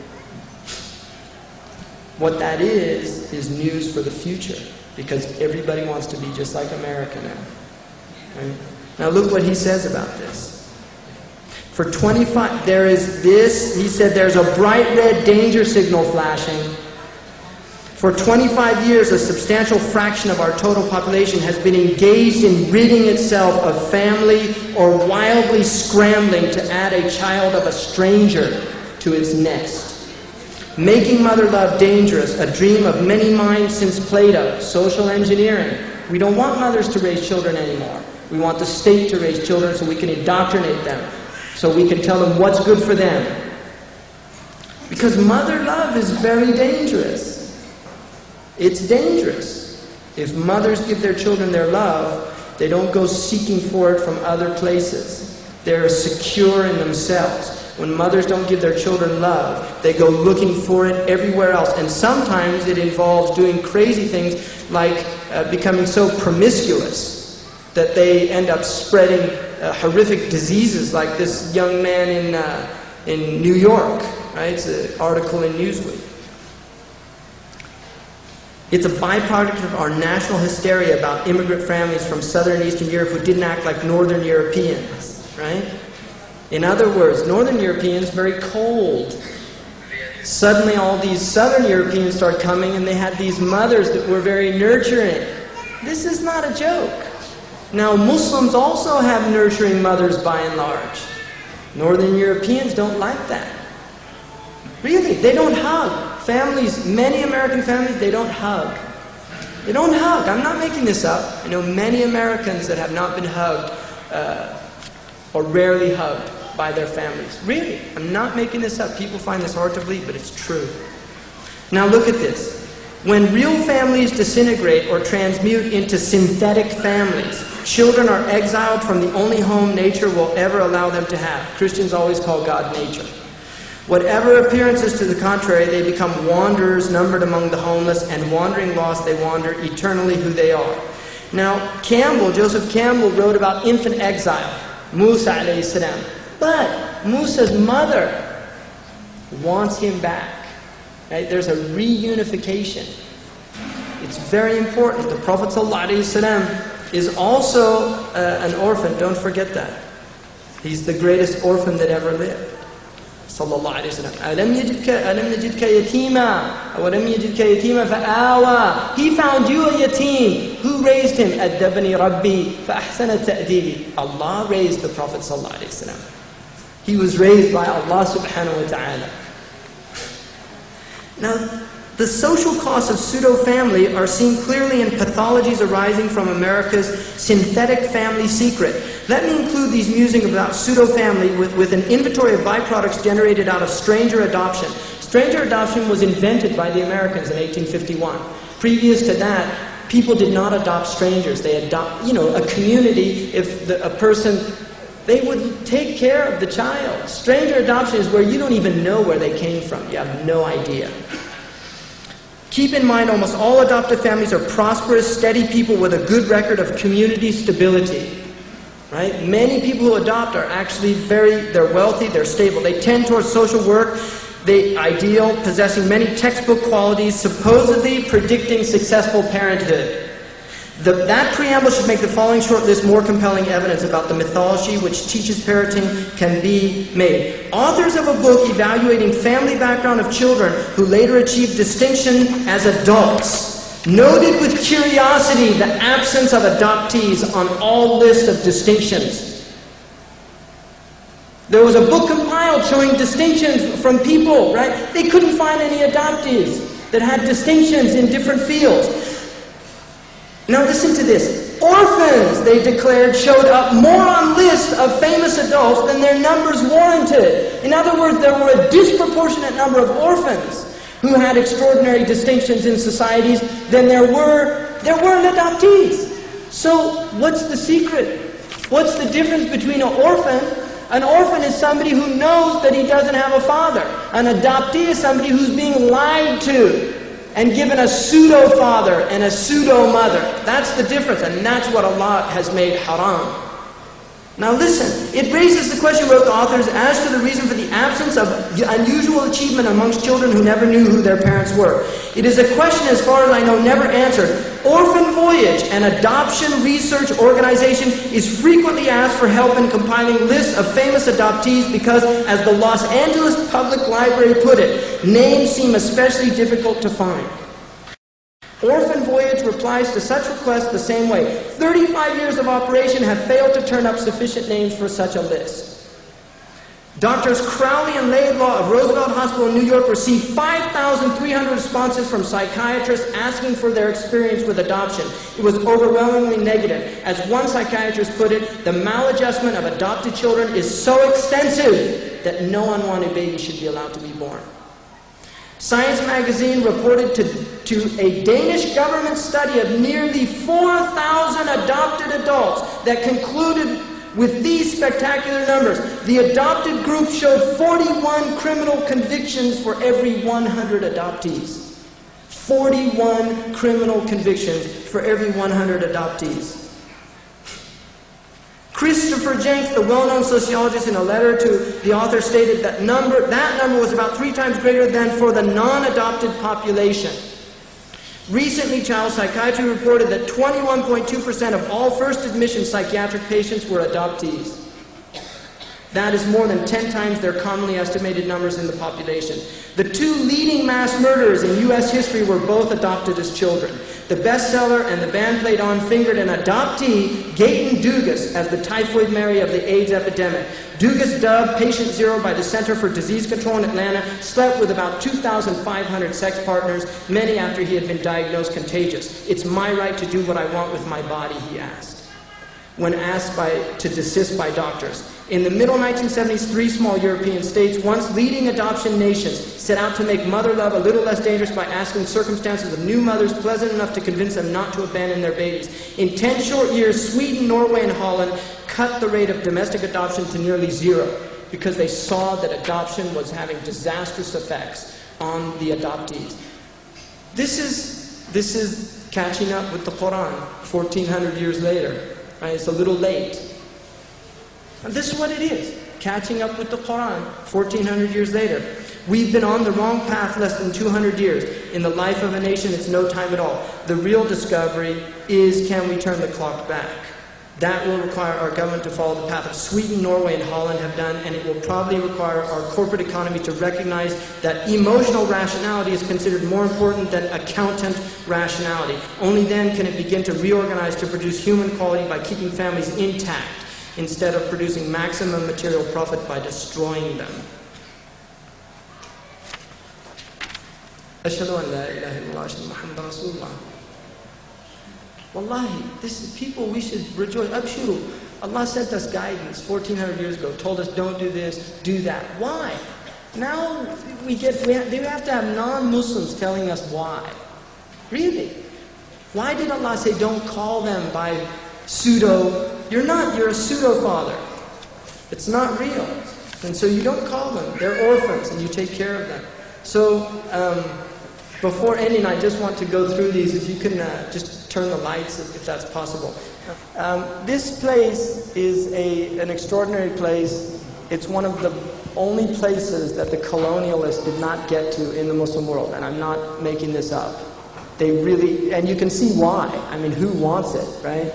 What that is news for the future, because everybody wants to be just like America now. Right? Now look what he says about this. For 25, there is this, he said, there's a bright red danger signal flashing. For 25 years, a substantial fraction of our total population has been engaged in ridding itself of family or wildly scrambling to add a child of a stranger to its nest. Making mother love dangerous, a dream of many minds since Plato, social engineering. We don't want mothers to raise children anymore. We want the state to raise children so we can indoctrinate them, so we can tell them what's good for them. Because mother love is very dangerous. It's dangerous. If mothers give their children their love, they don't go seeking for it from other places. They're secure in themselves. When mothers don't give their children love, they go looking for it everywhere else. And sometimes it involves doing crazy things like becoming so promiscuous that they end up spreading horrific diseases, like this young man in New York. Right? It's an article in Newsweek. It's a byproduct of our national hysteria about immigrant families from Southern and Eastern Europe who didn't act like Northern Europeans. Right? In other words, Northern Europeans very cold. Suddenly all these Southern Europeans start coming and they had these mothers that were very nurturing. This is not a joke. Now, Muslims also have nurturing mothers by and large. Northern Europeans don't like that. Really, they don't hug. Families, many American families, they don't hug. They don't hug. I'm not making this up. I know many Americans that have not been hugged or rarely hugged by their families. Really, I'm not making this up. People find this hard to believe, but it's true. Now look at this. When real families disintegrate or transmute into synthetic families, children are exiled from the only home nature will ever allow them to have. Christians always call God nature. Whatever appearances to the contrary, they become wanderers numbered among the homeless, and wandering lost, they wander eternally who they are. Now, Joseph Campbell wrote about infant exile, Musa alayhi salam. But Musa's mother wants him back. Right? There's a reunification. It's very important. The Prophet ﷺ is also an orphan. Don't forget that. He's the greatest orphan that ever lived. Sallallahu alayhi wa sallam. أَلَمْ يَجِدْكَ يَتِيمًا وَلَمْ يَجِدْكَ يَتِيمًا فَآوَى. He found you a yatim. Who raised him? أَدَّبَنِي رَبِّي فَأَحْسَنَ تَأْدِيبِي. Allah raised the Prophet sallallahu alayhi wa sallam. He was raised by Allah subhanahu wa ta'ala. Now, the social costs of pseudo-family are seen clearly in pathologies arising from America's synthetic family secret. Let me include these musings about pseudo-family with an inventory of byproducts generated out of stranger adoption. Stranger adoption was invented by the Americans in 1851. Previous to that, people did not adopt strangers. They adopt, a community, if a person, they would take care of the child. Stranger adoption is where you don't even know where they came from. You have no idea. Keep in mind, almost all adoptive families are prosperous, steady people with a good record of community stability. Right? Many people who adopt are actually they're wealthy, they're stable. They tend towards social work, ideal, possessing many textbook qualities, supposedly predicting successful parenthood. That preamble should make the following short list more compelling evidence about the mythology which teaches parenting can be made. Authors of a book evaluating family background of children who later achieved distinction as adults noted with curiosity the absence of adoptees on all lists of distinctions. There was a book compiled showing distinctions from people, right? They couldn't find any adoptees that had distinctions in different fields. Now listen to this. Orphans, they declared, showed up more on lists of famous adults than their numbers warranted. In other words, there were a disproportionate number of orphans who had extraordinary distinctions in societies than there weren't adoptees. So what's the secret? What's the difference between an orphan, An orphan is somebody who knows that he doesn't have a father. An adoptee is somebody who's being lied to and given a pseudo-father and a pseudo-mother. That's the difference, and that's what Allah has made haram. Now listen, it raises the question, wrote the authors, as to the reason for the absence of unusual achievement amongst children who never knew who their parents were. It is a question, as far as I know, never answered. Orphan Voyage, an adoption research organization, is frequently asked for help in compiling lists of famous adoptees because, as the Los Angeles Public Library put it, names seem especially difficult to find. Orphan Voyage replies to such requests the same way. 35 years of operation have failed to turn up sufficient names for such a list. Doctors Crowley and Laidlaw of Roosevelt Hospital in New York received 5,300 responses from psychiatrists asking for their experience with adoption. It was overwhelmingly negative. As one psychiatrist put it, the maladjustment of adopted children is so extensive that no unwanted baby should be allowed to be born. Science magazine reported to a Danish government study of nearly 4,000 adopted adults that concluded with these spectacular numbers. The adopted group showed 41 criminal convictions for every 100 adoptees. 41 criminal convictions for every 100 adoptees. Christopher Jenks, the well-known sociologist, in a letter to the author stated that number was about 3 times greater than for the non-adopted population. Recently, Child Psychiatry reported that 21.2% of all first admission psychiatric patients were adoptees. That is more than 10 times their commonly estimated numbers in the population. The 2 leading mass murderers in U.S. history were both adopted as children. The bestseller and the band played on fingered an adoptee, Gayton Dugas, as the Typhoid Mary of the AIDS epidemic. Dugas, dubbed Patient Zero by the Center for Disease Control in Atlanta, slept with about 2,500 sex partners, many after he had been diagnosed contagious. "It's my right to do what I want with my body," he asked, when asked to desist by doctors. In the middle 1970s, 3 small European states, once leading adoption nations, set out to make mother love a little less dangerous by asking circumstances of new mothers pleasant enough to convince them not to abandon their babies. In 10 short years, Sweden, Norway, and Holland cut the rate of domestic adoption to nearly 0 because they saw that adoption was having disastrous effects on the adoptees. This is catching up with the Quran 1,400 years later. Right? It's a little late. And this is what it is, catching up with the Quran 1,400 years later. We've been on the wrong path less than 200 years. In the life of a nation, it's no time at all. The real discovery is, can we turn the clock back? That will require our government to follow the path of Sweden, Norway, and Holland have done, and it will probably require our corporate economy to recognize that emotional rationality is considered more important than accountant rationality. Only then can it begin to reorganize to produce human quality by keeping families intact, instead of producing maximum material profit by destroying them. Ashhadu an la ilaha illallah, ashhadu Muhammad Rasulullah. Wallahi, this is people we should rejoice. Abshuru. Allah sent us guidance 1,400 years ago, told us don't do this, do that. Why? Now we have to have non-Muslims telling us why. Really? Why did Allah say don't call them by pseudo? You're a pseudo-father. It's not real. And so you don't call them. They're orphans and you take care of them. So before ending, I just want to go through these. If you can just turn the lights, if that's possible. This place is an extraordinary place. It's one of the only places that the colonialists did not get to in the Muslim world. And I'm not making this up. They really, and you can see why. I mean, who wants it, right?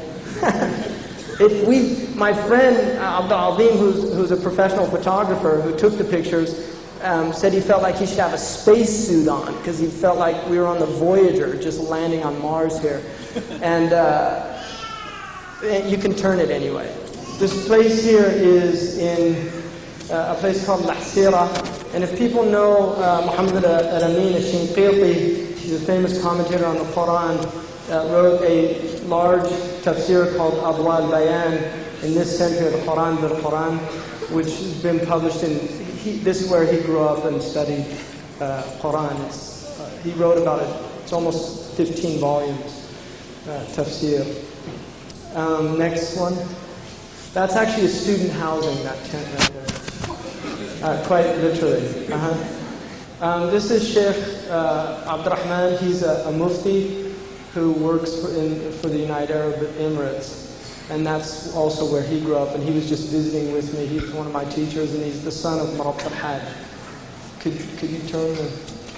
My friend Abdul Azim, who's a professional photographer who took the pictures, said he felt like he should have a spacesuit on because he felt like we were on the Voyager just landing on Mars here. And you can turn it anyway. This place here is in a place called Lahsira. And if people know Muhammad al-Amin al-Shinqiti, he's a famous commentator on the Quran, wrote a large tafsir called Adwa al-Bayan in this century of the Quran, which has been published in, this is where he grew up and studied Quran. He wrote about it, it's almost 15 volumes, tafsir. Next one. That's actually a student housing, that tent right there. Quite literally. This is Sheikh Abdurrahman. He's a mufti who works for the United Arab Emirates. And that's also where he grew up, and he was just visiting with me. He's one of my teachers, and he's the son of Marabt al-Hajj. Could you turn the...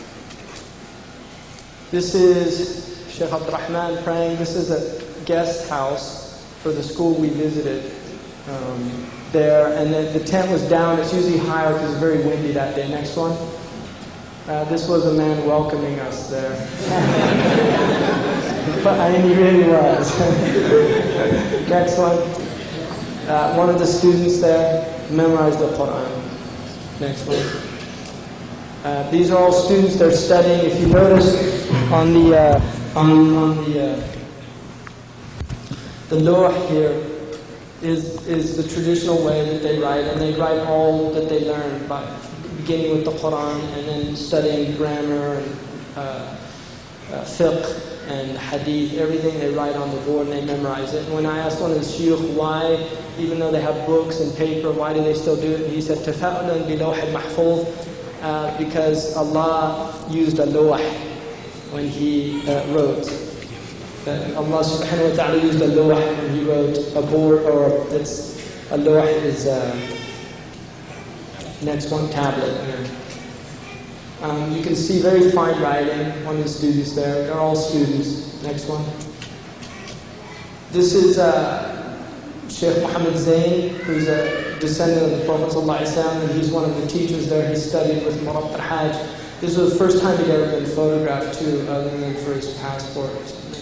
This is Sheikh Abdurrahman praying. This is a guest house for the school we visited there. And then the tent was down. It's usually higher because it's very windy that day. Next one. This was a man welcoming us there. I mean, he really was. Next one. One of the students there memorized the Quran. Next one. These are all students. They're studying. If you notice on the lawh here is the traditional way that they write, and they write all that they learn by beginning with the Quran and then studying grammar and fiqh and hadith, everything they write on the board and they memorize it. And when I asked one of the shuyukh why, even though they have books and paper, why do they still do it? And he said, تَفَأُلًا بِلَوْحِ الْمَحْفُوظ, because Allah used a lawh when He wrote. Allah subhanahu wa ta'ala used a lawh when He wrote a board, or a lawh is next one, tablet. You can see very fine writing. One of the students there. They're all students. Next one. This is Sheikh Muhammad Zain, who's a descendant of the Prophet ﷺ, and he's one of the teachers there. He studied with Marabt al-Hajj. This was the first time he'd ever been photographed too, other than for his passport.